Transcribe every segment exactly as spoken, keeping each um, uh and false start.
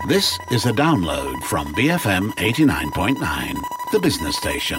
This is a download from B F M eighty-nine point nine, the business station.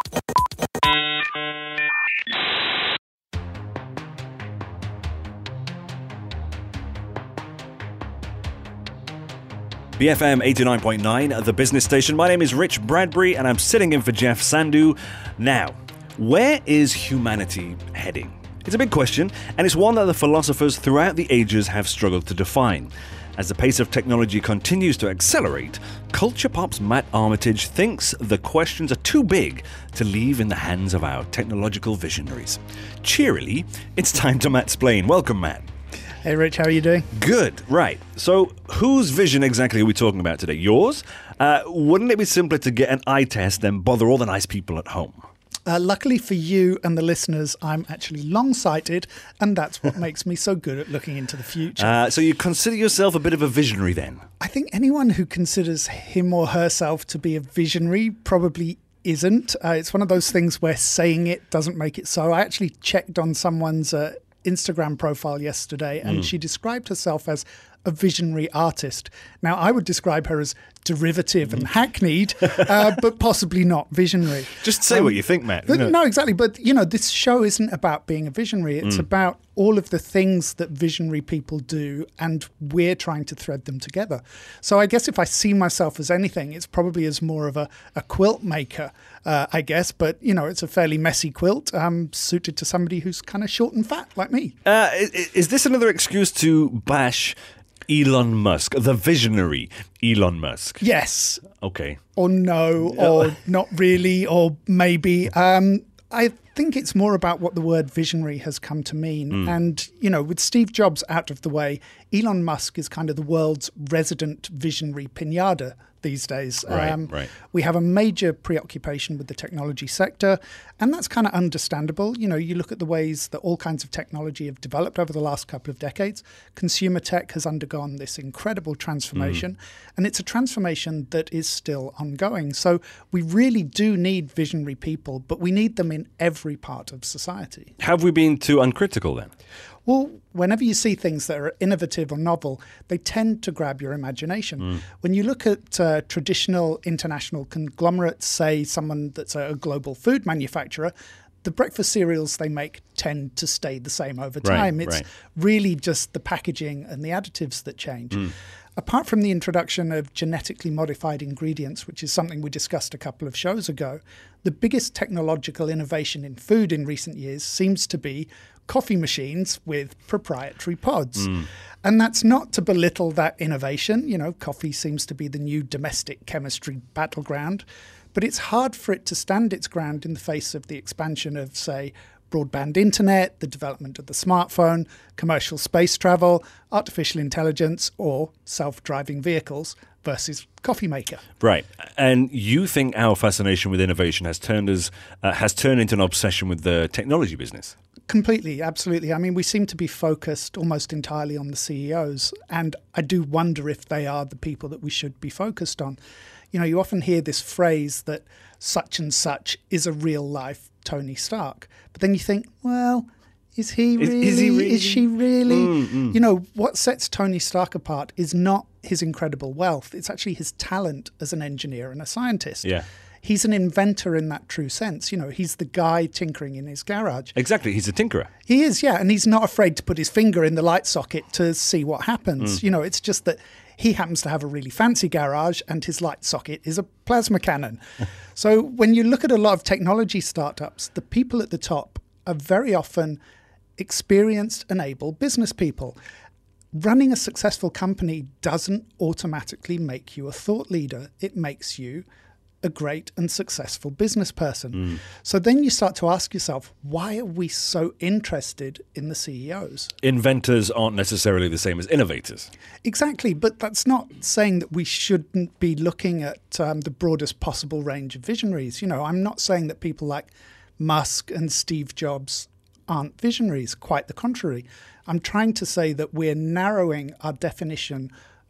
B F M eighty-nine point nine, the business station. My name is Rich Bradbury and I'm sitting in for Jeff Sandhu. Now, where is humanity heading? It's a big question, and it's one that the philosophers throughout the ages have struggled to define. As the pace of technology continues to accelerate, Culture Pop's Matt Armitage thinks the questions are too big to leave in the hands of our technological visionaries. Cheerily, it's time to Mattsplain. Welcome, Matt. Hey Rich, how are you doing? Good, right. So whose vision exactly are we talking about today? Yours? Uh, wouldn't it be simpler to get an eye test than bother all the nice people at home? Uh, luckily for you and the listeners, I'm actually long-sighted, and that's what makes me so good at looking into the future. Uh, so you consider yourself a bit of a visionary then? I think anyone who considers him or herself to be a visionary probably isn't. Uh, it's one of those things where saying it doesn't make it so. I actually checked on someone's uh, Instagram profile yesterday, and mm. she described herself as a visionary artist. Now, I would describe her as derivative and hackneyed, uh, but possibly not visionary. Just say um, what you think, Matt. But, no. no, exactly. But, you know, this show isn't about being a visionary. It's mm. about all of the things that visionary people do, and we're trying to thread them together. So I guess if I see myself as anything, it's probably as more of a, a quilt maker, uh, I guess. But, you know, it's a fairly messy quilt um, suited to somebody who's kind of short and fat like me. Uh, is, is this another excuse to bash Elon Musk, the visionary Elon Musk? Yes. Okay. Or no, or not really, or maybe. Um, I think it's more about what the word visionary has come to mean. Mm. And, you know, with Steve Jobs out of the way, Elon Musk is kind of the world's resident visionary pinata these days. Right, um, right. We have a major preoccupation with the technology sector, and that's kind of understandable. You know, you look at the ways that all kinds of technology have developed over the last couple of decades. Consumer tech has undergone this incredible transformation, mm. and it's a transformation that is still ongoing. So we really do need visionary people, but we need them in every part of society. Have we been too uncritical then? Well, whenever you see things that are innovative or novel, they tend to grab your imagination. Mm. When you look at uh, traditional international conglomerates, say someone that's a global food manufacturer, the breakfast cereals they make tend to stay the same over time. Right, it's right. really just the packaging and the additives that change. Mm. Apart from the introduction of genetically modified ingredients, which is something we discussed a couple of shows ago, the biggest technological innovation in food in recent years seems to be coffee machines with proprietary pods. Mm. And that's not to belittle that innovation. You know, coffee seems to be the new domestic chemistry battleground, but it's hard for it to stand its ground in the face of the expansion of, say, broadband internet, the development of the smartphone, commercial space travel, artificial intelligence, or self-driving vehicles versus coffee maker. Right. And you think our fascination with innovation has turned us uh, has turned into an obsession with the technology business? Completely, absolutely. I mean, we seem to be focused almost entirely on the C E Os, and I do wonder if they are the people that we should be focused on. You know, you often hear this phrase that such and such is a real life Tony Stark. But then you think, well, is he really? Is, is, he really? Is she really? Mm, mm. You know, what sets Tony Stark apart is not his incredible wealth. It's actually his talent as an engineer and a scientist. Yeah. He's an inventor in that true sense. You know, he's the guy tinkering in his garage. Exactly. He's a tinkerer. He is, yeah. And he's not afraid to put his finger in the light socket to see what happens. Mm. You know, it's just that he happens to have a really fancy garage and his light socket is a plasma cannon. So when you look at a lot of technology startups, the people at the top are very often experienced and able business people. Running a successful company doesn't automatically make you a thought leader. It makes you a great and successful business person. Mm. So then you start to ask yourself, why are we so interested in the C E Os? Inventors aren't necessarily the same as innovators. Exactly, but that's not saying that we shouldn't be looking at um, the broadest possible range of visionaries. You know, I'm not saying that people like Musk and Steve Jobs aren't visionaries, quite the contrary. I'm trying to say that we're narrowing our definition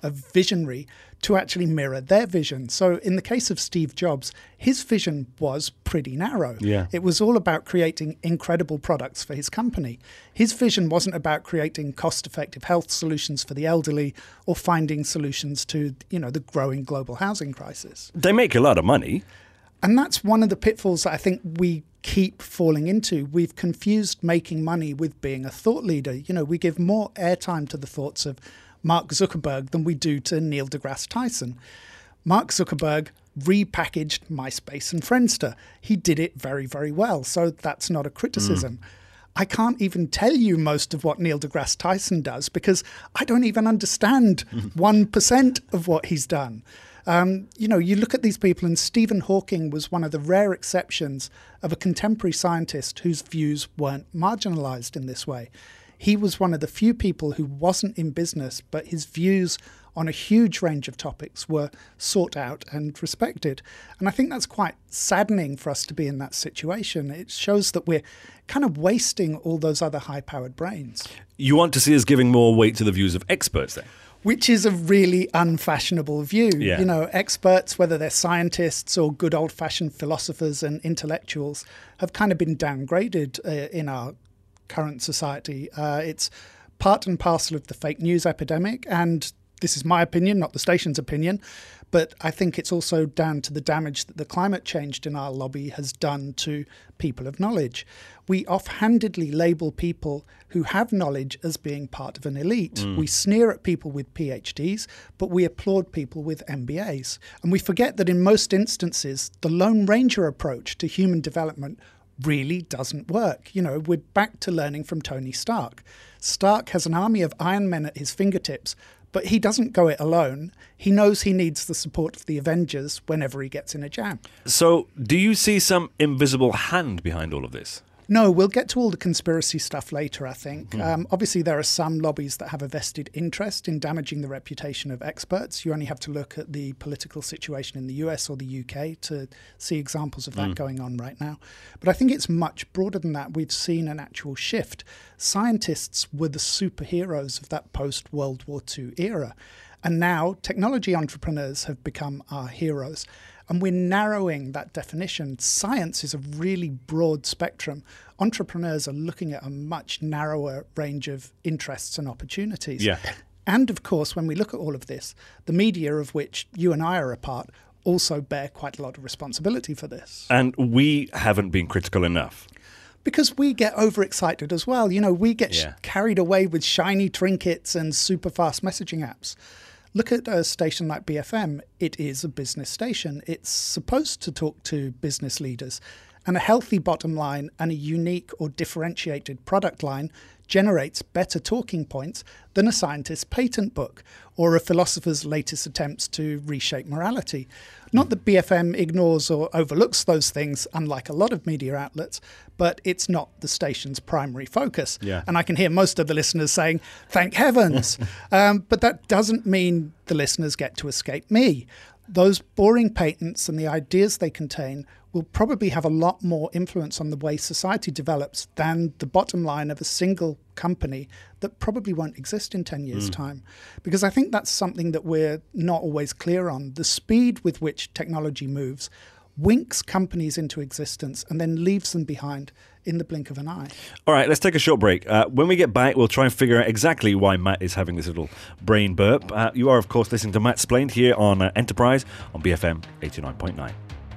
a visionary to actually mirror their vision. So in the case of Steve Jobs, his vision was pretty narrow. Yeah. It was all about creating incredible products for his company. His vision wasn't about creating cost-effective health solutions for the elderly or finding solutions to, you know, the growing global housing crisis. They make a lot of money. And that's one of the pitfalls that I think we keep falling into. We've confused making money with being a thought leader. You know, we give more airtime to the thoughts of Mark Zuckerberg than we do to Neil deGrasse Tyson. Mark Zuckerberg repackaged MySpace and Friendster. He did it very, very well. So that's not a criticism. Mm. I can't even tell you most of what Neil deGrasse Tyson does because I don't even understand one percent of what he's done. Um, you know, you look at these people, and Stephen Hawking was one of the rare exceptions of a contemporary scientist whose views weren't marginalized in this way. He was one of the few people who wasn't in business, but his views on a huge range of topics were sought out and respected. And I think that's quite saddening for us to be in that situation. It shows that we're kind of wasting all those other high-powered brains. You want to see us giving more weight to the views of experts then? Which is a really unfashionable view. Yeah. You know, experts, whether they're scientists or good old-fashioned philosophers and intellectuals, have kind of been downgraded uh, in our current society. Uh, it's part and parcel of the fake news epidemic, and this is my opinion, not the station's opinion, but I think it's also down to the damage that the climate change denial lobby has done to people of knowledge. We offhandedly label people who have knowledge as being part of an elite. Mm. We sneer at people with P H Ds, but we applaud people with M B As. And we forget that in most instances, the Lone Ranger approach to human development really doesn't work. You know, we're back to learning from Tony Stark. Stark has an army of Iron Men at his fingertips, but he doesn't go it alone. He knows he needs the support of the Avengers whenever he gets in a jam. So, do you see some invisible hand behind all of this? No, we'll get to all the conspiracy stuff later, I think. Mm. Um, obviously, there are some lobbies that have a vested interest in damaging the reputation of experts. You only have to look at the political situation in the U S or the U K to see examples of that mm. going on right now. But I think it's much broader than that. We've seen an actual shift. Scientists were the superheroes of that post-World War Two era. And now technology entrepreneurs have become our heroes. And we're narrowing that definition. Science is a really broad spectrum. Entrepreneurs are looking at a much narrower range of interests and opportunities. Yeah. And of course, when we look at all of this, the media, of which you and I are a part, also bear quite a lot of responsibility for this. And we haven't been critical enough. Because we get overexcited as well. You know, we get Yeah. sh- carried away with shiny trinkets and super fast messaging apps. Look at a station like B F M. It is a business station. It's supposed to talk to business leaders. And a healthy bottom line and a unique or differentiated product line generates better talking points than a scientist's patent book or a philosopher's latest attempts to reshape morality. Not that B F M ignores or overlooks those things, unlike a lot of media outlets, but it's not the station's primary focus. Yeah. And I can hear most of the listeners saying, thank heavens. um, but that doesn't mean the listeners get to escape me. Those boring patents and the ideas they contain will probably have a lot more influence on the way society develops than the bottom line of a single company that probably won't exist in ten years' mm. time. Because I think that's something that we're not always clear on. The speed with which technology moves winks companies into existence and then leaves them behind in the blink of an eye. All right, let's take a short break. Uh, when we get back, we'll try and figure out exactly why Matt is having this little brain burp. Uh, you are, of course, listening to Matt Splained here on uh, Enterprise on B F M eighty-nine point nine.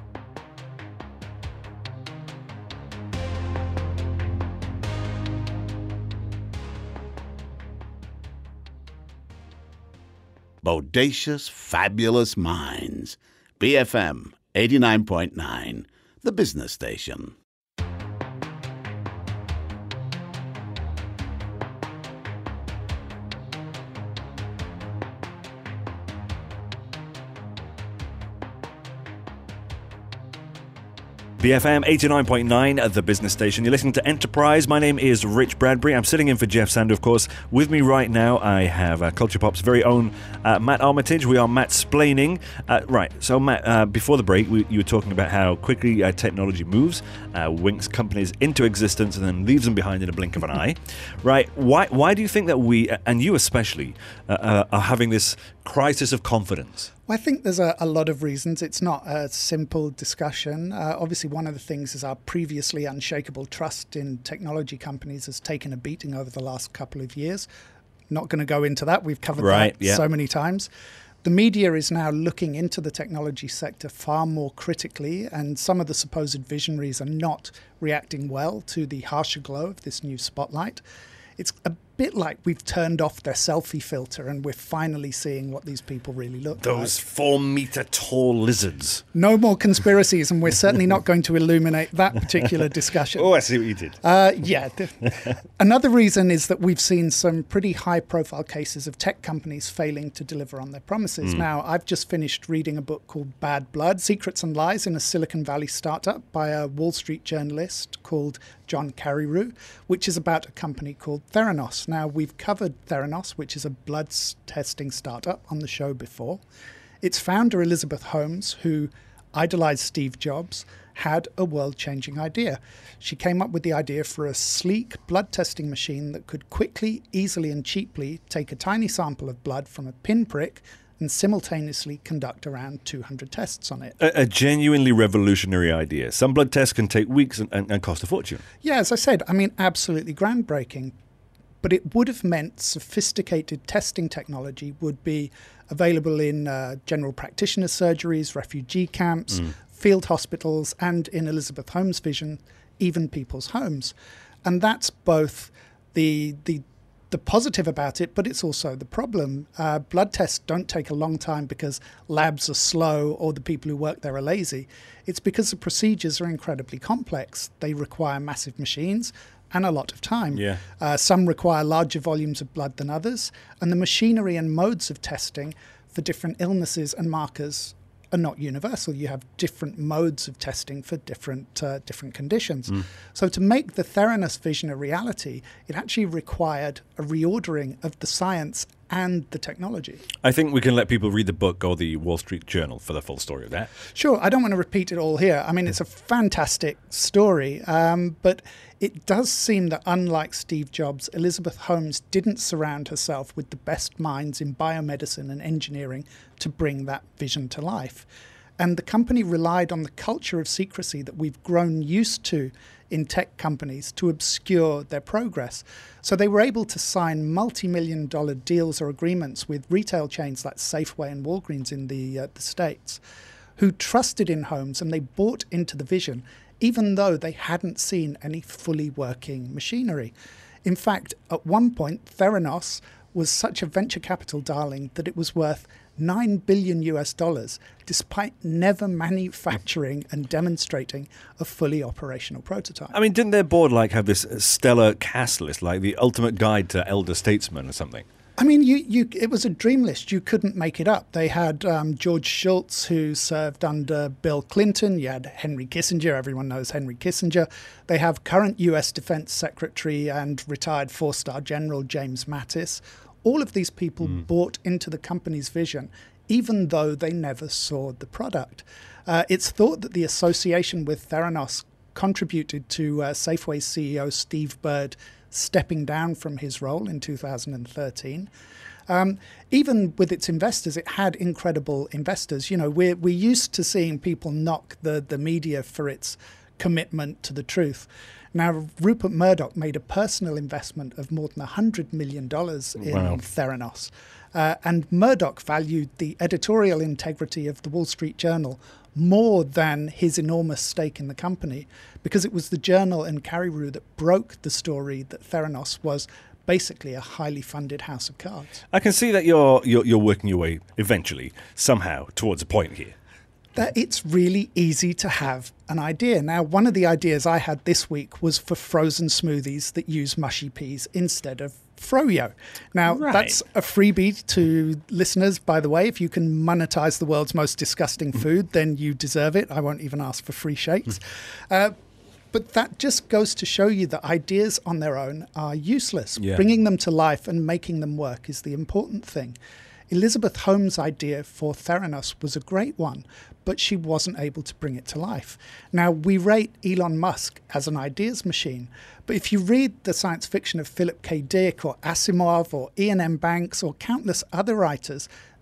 Bodacious, fabulous minds. B F M eighty-nine point nine, the business station. B F M eighty-nine point nine, the business station. You're listening to Enterprise. My name is Rich Bradbury. I'm sitting in for Jeff Sandu, of course. With me right now, I have uh, Culture Pop's very own uh, Matt Armitage. We are Matt Splaining. Uh, right, so Matt, uh, before the break, we, you were talking about how quickly uh, technology moves, uh, winks companies into existence, and then leaves them behind in a blink of an eye. Right, why, why do you think that we, and you especially, uh, uh, are having this crisis of confidence? Well, I think there's a, a lot of reasons. It's not a simple discussion. Uh, obviously, one of the things is our previously unshakable trust in technology companies has taken a beating over the last couple of years. Not going to go into that. We've covered right, that yeah. so many times. The media is now looking into the technology sector far more critically, and some of the supposed visionaries are not reacting well to the harsher glow of this new spotlight. It's a bit like we've turned off their selfie filter and we're finally seeing what these people really look Those like. Those four-meter tall lizards. No more conspiracies, and we're certainly not going to illuminate that particular discussion. Oh, I see what you did. Uh, yeah. Another reason is that we've seen some pretty high-profile cases of tech companies failing to deliver on their promises. Mm. Now, I've just finished reading a book called Bad Blood, Secrets and Lies in a Silicon Valley Startup by a Wall Street journalist called John Carreyrou, which is about a company called Theranos. Now, we've covered Theranos, which is a blood testing startup, on the show before. Its founder, Elizabeth Holmes, who idolized Steve Jobs, had a world-changing idea. She came up with the idea for a sleek blood testing machine that could quickly, easily, and cheaply take a tiny sample of blood from a pinprick and simultaneously conduct around two hundred tests on it. A, a genuinely revolutionary idea. Some blood tests can take weeks and, and, and cost a fortune. Yeah, as I said, I mean, absolutely groundbreaking. But it would have meant sophisticated testing technology would be available in uh, general practitioner surgeries, refugee camps, mm. field hospitals, and in Elizabeth Holmes' vision, even people's homes. And that's both the the the positive about it, but it's also the problem. Uh, blood tests don't take a long time because labs are slow or the people who work there are lazy. It's because the procedures are incredibly complex. They require massive machines and a lot of time. Yeah. Uh, some require larger volumes of blood than others, and the machinery and modes of testing for different illnesses and markers are not universal. You have different modes of testing for different uh, different conditions. Mm. So to make the Theranos vision a reality, it actually required a reordering of the science and the technology. I think we can let people read the book or the Wall Street Journal for the full story of that. Sure. I don't want to repeat it all here. I mean, it's a fantastic story, um, but it does seem that unlike Steve Jobs, Elizabeth Holmes didn't surround herself with the best minds in biomedicine and engineering to bring that vision to life. And the company relied on the culture of secrecy that we've grown used to in tech companies to obscure their progress. So they were able to sign multi-million dollar deals or agreements with retail chains like Safeway and Walgreens in the, uh, the States, who trusted in Holmes and they bought into the vision, even though they hadn't seen any fully working machinery. In fact, at one point, Theranos was such a venture capital darling that it was worth nine billion U S dollars, despite never manufacturing and demonstrating a fully operational prototype. I mean, didn't their board like have this stellar cast list, like the ultimate guide to elder statesmen or something? I mean, you, you, it was a dream list. You couldn't make it up. They had um, George Shultz, who served under Bill Clinton. You had Henry Kissinger. Everyone knows Henry Kissinger. They have current U S Defense Secretary and retired four-star General James Mattis. All of these people mm. bought into the company's vision, even though they never saw the product. Uh, it's thought that the association with Theranos contributed to uh, Safeway's C E O Steve Bird stepping down from his role in two thousand thirteen. Um, even with its investors, it had incredible investors. You know, we're, we're used to seeing people knock the, the media for its commitment to the truth. Now, Rupert Murdoch made a personal investment of more than one hundred million dollars in wow. Theranos. Uh, and Murdoch valued the editorial integrity of the Wall Street Journal more than his enormous stake in the company, because it was the Journal and Carreyrou that broke the story that Theranos was basically a highly funded house of cards. I can see that you're, you're, you're working your way eventually, somehow, towards a point here. That it's really easy to have an idea. Now, one of the ideas I had this week was for frozen smoothies that use mushy peas instead of froyo. Now, right. that's a freebie to listeners, by the way. If you can monetize the world's most disgusting food, then you deserve it. I won't even ask for free shakes. uh, but that just goes to show you that ideas on their own are useless. Yeah. Bringing them to life and making them work is the important thing. Elizabeth Holmes' idea for Theranos was a great one, but she wasn't able to bring it to life. Now, we rate Elon Musk as an ideas machine, but if you read the science fiction of Philip K. Dick or Asimov or Ian M. Banks or countless other writers,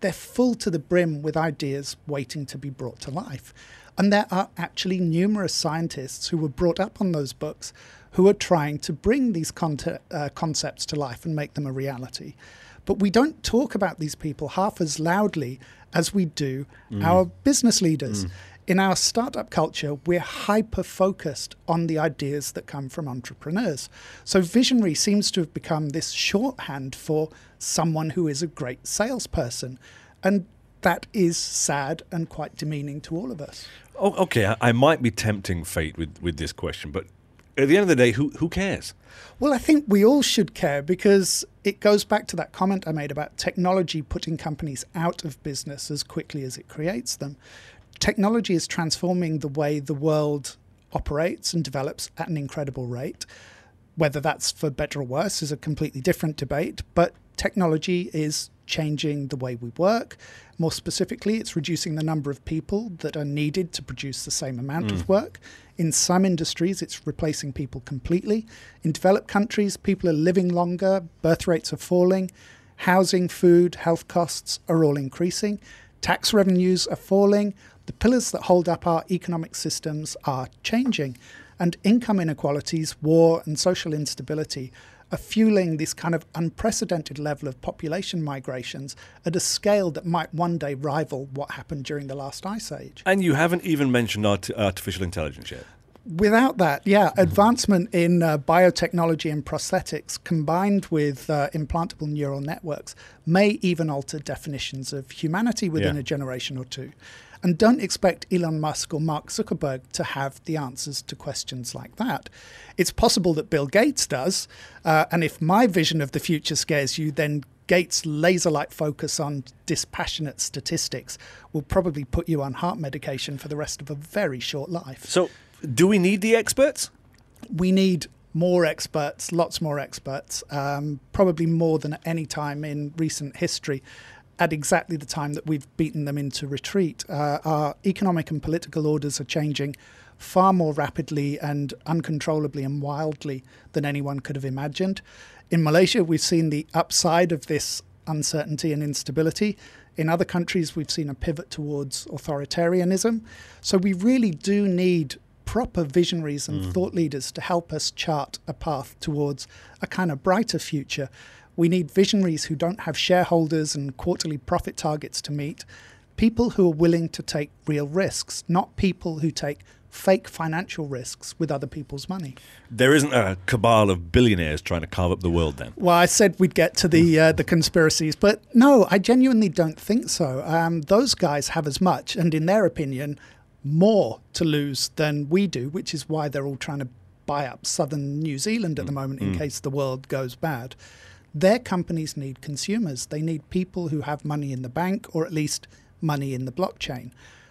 they're full to the brim with ideas waiting to be brought to life. And there are actually numerous scientists who were brought up on those books who are trying to bring these conte- uh, concepts to life and make them a reality. But we don't talk about these people half as loudly as we do mm. our business leaders. Mm. In our startup culture, we're hyper-focused on the ideas that come from entrepreneurs. So visionary seems to have become this shorthand for someone who is a great salesperson. And that is sad and quite demeaning to all of us. Oh, okay, I, I might be tempting fate with, with this question, but at the end of the day, who who cares? Well, I think we all should care, because it goes back to that comment I made about technology putting companies out of business as quickly as it creates them. Technology is transforming the way the world operates and develops at an incredible rate. Whether that's for better or worse is a completely different debate, but technology is changing the way we work. More specifically, it's reducing the number of people that are needed to produce the same amount mm. of work. In some industries, it's replacing people completely. In developed countries, people are living longer, birth rates are falling, housing, food, health costs are all increasing, tax revenues are falling, the pillars that hold up our economic systems are changing, and income inequalities, war, and social instability are fueling this kind of unprecedented level of population migrations at a scale that might one day rival what happened during the last ice age. And you haven't even mentioned art- artificial intelligence yet. Without that, yeah, advancement in uh, biotechnology and prosthetics combined with uh, implantable neural networks may even alter definitions of humanity within yeah. a generation or two. And don't expect Elon Musk or Mark Zuckerberg to have the answers to questions like that. It's possible that Bill Gates does. Uh, and if my vision of the future scares you, then Gates' laser-like focus on dispassionate statistics will probably put you on heart medication for the rest of a very short life. So do we need the experts? We need more experts, lots more experts, um, probably more than at any time in recent history. At exactly the time that we've beaten them into retreat. Uh, our economic and political orders are changing far more rapidly and uncontrollably and wildly than anyone could have imagined. In Malaysia, we've seen the upside of this uncertainty and instability. In other countries, we've seen a pivot towards authoritarianism. So we really do need proper visionaries and mm. thought leaders to help us chart a path towards a kind of brighter future. We need visionaries who don't have shareholders and quarterly profit targets to meet, people who are willing to take real risks, not people who take fake financial risks with other people's money. There isn't a cabal of billionaires trying to carve up the world then? Well, I said we'd get to the uh, the conspiracies, but no, I genuinely don't think so. Um, those guys have as much, and in their opinion, more to lose than we do, which is why they're all trying to buy up southern New Zealand at the moment in mm. case the world goes bad. Their companies need consumers. They need people who have money in the bank, or at least money in the blockchain.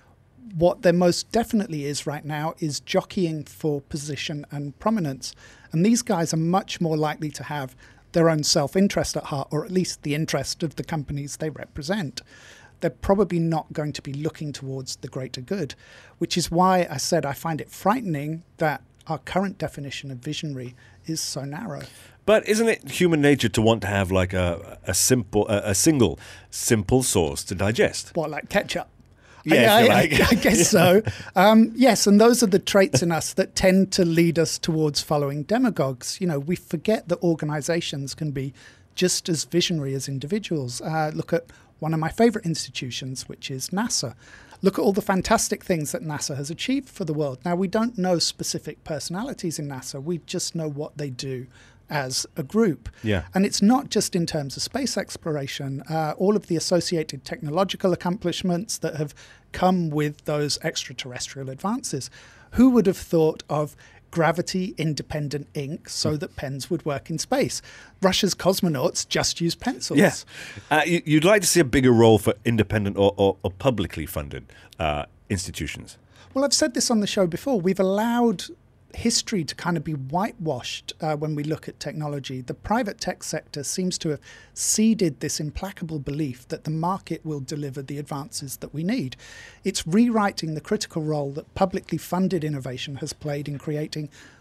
What there most definitely is right now is jockeying for position and prominence. And these guys are much more likely to have their own self-interest at heart, or at least the interest of the companies they represent. They're probably not going to be looking towards the greater good, which is why I said I find it frightening that our current definition of visionary is so narrow. But isn't it human nature to want to have like a a simple a, a single simple source to digest? What, like ketchup? Yeah, I, I, like. I, I guess so. Um, yes, and those are the traits in us that tend to lead us towards following demagogues. You know, we forget that organizations can be just as visionary as individuals. Uh, look at one of my favorite institutions, which is NASA. Look at all the fantastic things that NASA has achieved for the world. Now, we don't know specific personalities in NASA. We just know what they do as a group. Yeah. And it's not just in terms of space exploration. Uh, all of the associated technological accomplishments that have come with those extraterrestrial advances. Who would have thought of gravity-independent ink so that pens would work in space? Russia's cosmonauts just use pencils. Yeah. Uh, you, you'd like to see a bigger role for independent or, or, or publicly funded uh, institutions. Well, I've said this on the show before. We've allowed history to kind of be whitewashed uh, when we look at technology. The private tech sector seems to have seeded this implacable belief that the market will deliver the advances that we need. It's rewriting the critical role that publicly funded innovation has played in creating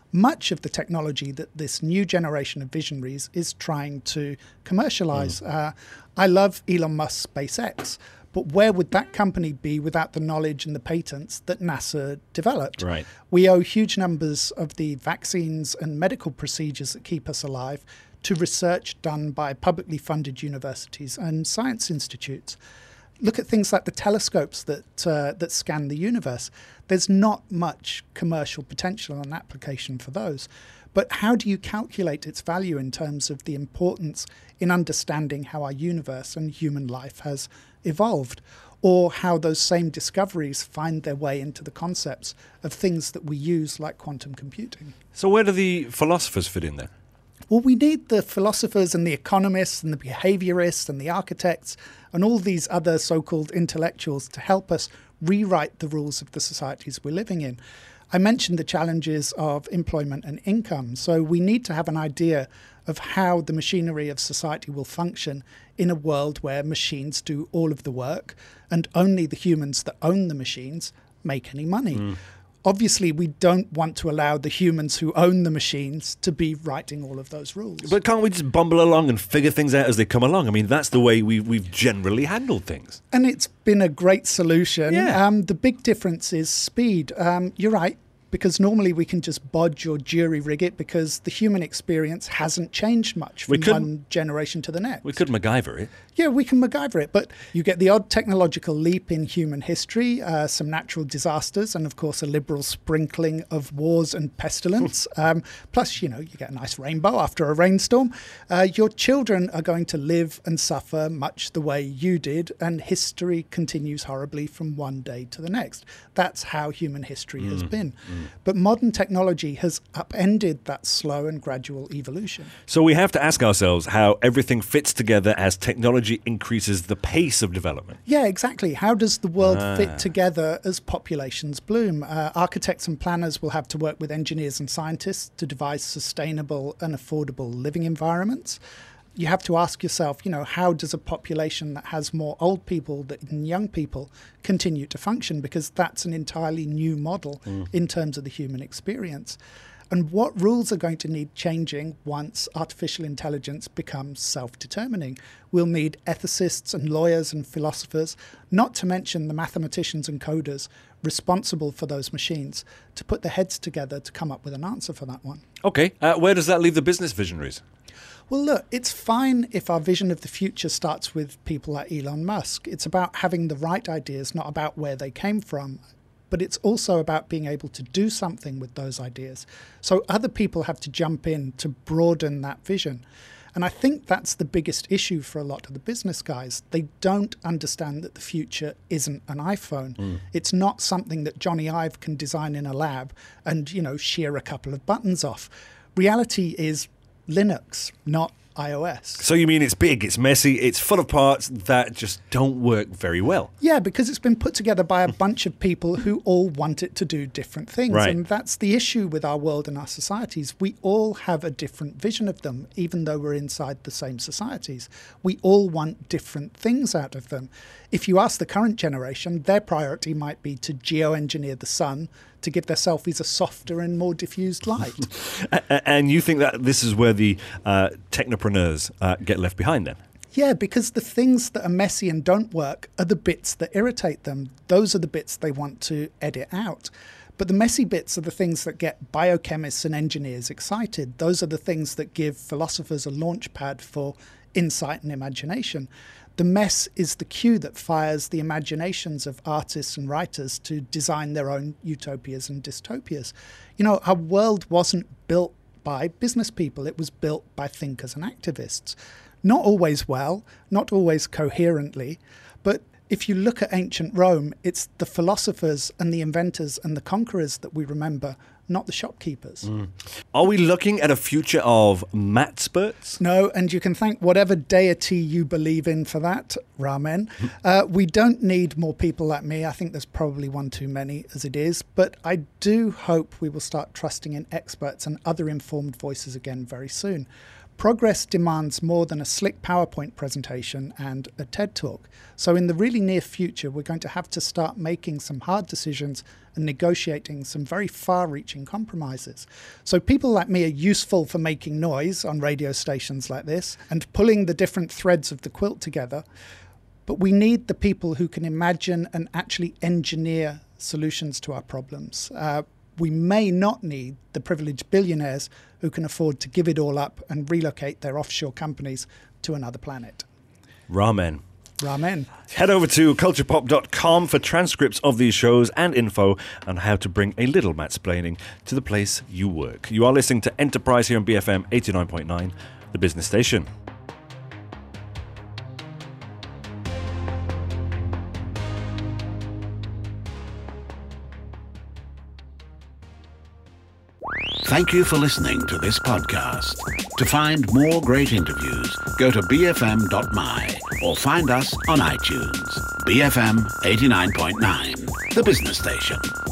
much of the technology that this new generation of visionaries is trying to commercialize. Mm. Uh, I love Elon Musk's SpaceX, but where would that company be without the knowledge and the patents that NASA developed? Right. We owe huge numbers of the vaccines and medical procedures that keep us alive to research done by publicly funded universities and science institutes. Look at things like the telescopes that uh, that scan the universe. There's not much commercial potential and application for those. But how do you calculate its value in terms of the importance in understanding how our universe and human life has evolved, or how those same discoveries find their way into the concepts of things that we use like quantum computing? So where do the philosophers fit in there? Well, we need the philosophers and the economists and the behaviorists and the architects and all these other so-called intellectuals to help us rewrite the rules of the societies we're living in. I mentioned the challenges of employment and income, so we need to have an idea of how the machinery of society will function in a world where machines do all of the work and only the humans that own the machines make any money. Mm. Obviously, we don't want to allow the humans who own the machines to be writing all of those rules. But can't we just bumble along and figure things out as they come along? I mean, that's the way we, we've generally handled things. And it's been a great solution. Yeah. Um, the big difference is speed. Um, you're right, because normally we can just bodge or jury rig it because the human experience hasn't changed much from one generation to the next. We could MacGyver it. Yeah, we can MacGyver it, but you get the odd technological leap in human history, uh, some natural disasters, and of course a liberal sprinkling of wars and pestilence. um, plus, you know, you get a nice rainbow after a rainstorm. Uh, your children are going to live and suffer much the way you did, and history continues horribly from one day to the next. That's how human history mm. has been. Mm. But modern technology has upended that slow and gradual evolution. So we have to ask ourselves how everything fits together as technology increases the pace of development. Yeah, exactly. How does the world ah. fit together as populations bloom? Uh, architects and planners will have to work with engineers and scientists to devise sustainable and affordable living environments. You have to ask yourself, you know, how does a population that has more old people than young people continue to function? Because that's an entirely new model mm. in terms of the human experience. And what rules are going to need changing once artificial intelligence becomes self-determining? We'll need ethicists and lawyers and philosophers, not to mention the mathematicians and coders responsible for those machines, to put their heads together to come up with an answer for that one. Okay, uh, where does that leave the business visionaries? Well, look, it's fine if our vision of the future starts with people like Elon Musk. It's about having the right ideas, not about where they came from. But it's also about being able to do something with those ideas. So other people have to jump in to broaden that vision. And I think that's the biggest issue for a lot of the business guys. They don't understand that the future isn't an iPhone. Mm. It's not something that Johnny Ive can design in a lab and, you know, shear a couple of buttons off. Reality is Linux, not iOS. So you mean it's big, it's messy, it's full of parts that just don't work very well? Yeah, because it's been put together by a bunch of people who all want it to do different things. Right. And that's the issue with our world and our societies. We all have a different vision of them, even though we're inside the same societies. We all want different things out of them. If you ask the current generation, their priority might be to geoengineer the sun to give their selfies a softer and more diffused light. And you think that this is where the uh, technopreneurs uh, get left behind then? Yeah, because the things that are messy and don't work are the bits that irritate them. Those are the bits they want to edit out. But the messy bits are the things that get biochemists and engineers excited. Those are the things that give philosophers a launch pad for insight and imagination. The mess is the cue that fires the imaginations of artists and writers to design their own utopias and dystopias. You know, our world wasn't built by business people. It was built by thinkers and activists. Not always well, not always coherently, but if you look at ancient Rome, it's the philosophers and the inventors and the conquerors that we remember, not the shopkeepers. Mm. Are we looking at a future of mathsperts? No, and you can thank whatever deity you believe in for that, Ramen. uh, we don't need more people like me. I think there's probably one too many as it is. But I do hope we will start trusting in experts and other informed voices again very soon. Progress demands more than a slick PowerPoint presentation and a TED Talk. So in the really near future, we're going to have to start making some hard decisions and negotiating some very far-reaching compromises. So people like me are useful for making noise on radio stations like this and pulling the different threads of the quilt together. But we need the people who can imagine and actually engineer solutions to our problems. Uh, we may not need the privileged billionaires who can afford to give it all up and relocate their offshore companies to another planet. Ramen. Ramen. Head over to culture pop dot com for transcripts of these shows and info on how to bring a little matsplaining to the place you work. You are listening to Enterprise here on B F M eighty-nine point nine, the business station. Thank you for listening to this podcast. To find more great interviews, go to b f m dot m y or find us on iTunes. B F M eighty-nine point nine, the business station.